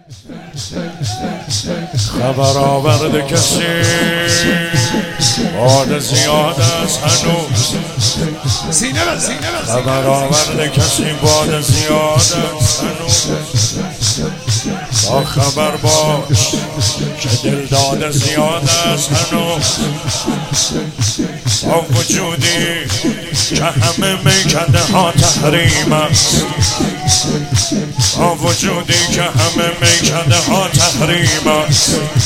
خبر آورده کسی باد زیاد است هنوز. خبر آورده کسی باد زیاد است هنوز. با خبر باش که دل داده زیاد است هنوز. با وجودی که همه میکده ها تحریم است. با وجودی که همه میکده ها تحریم است.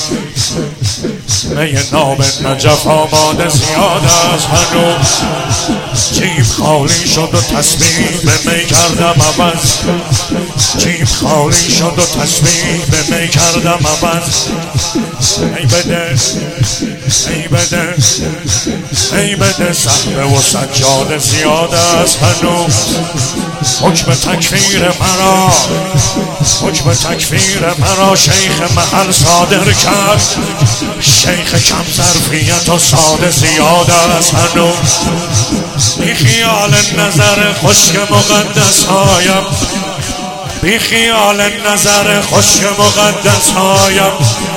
می ناب نجف آماده زیاد است هنوز. جیب خالی شد و تسبیح به می کردم عوض. جیب خالی شد و تسبیح به می کردم عوض. ای بده ای بده ای بده صحبه و سجاده زیاد است هنوز. حکم تکفیر مرا حکم تکفیر مرا شیخ محل صادر کرد. شیخ کم ظرفیت و ساده زیاد است هنوز. بی خیال نظر خشک مقدس هایم. بی خیال نظر خشک مقدس هایم.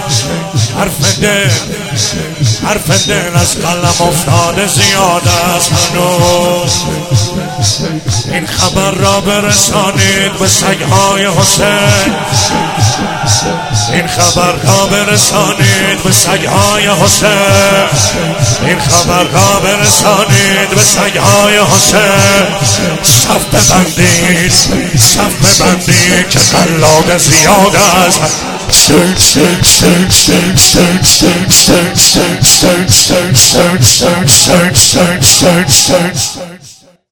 حرف دل از قلم افتاده زیاد است هنوز. این خبر را برسانید به سگهای حسین. این خبر را برسانید به سگهای حسین. این خبر را برسانید به سگهای حسین. صف ببندید صف ببندید که قلاده زیاد است. Search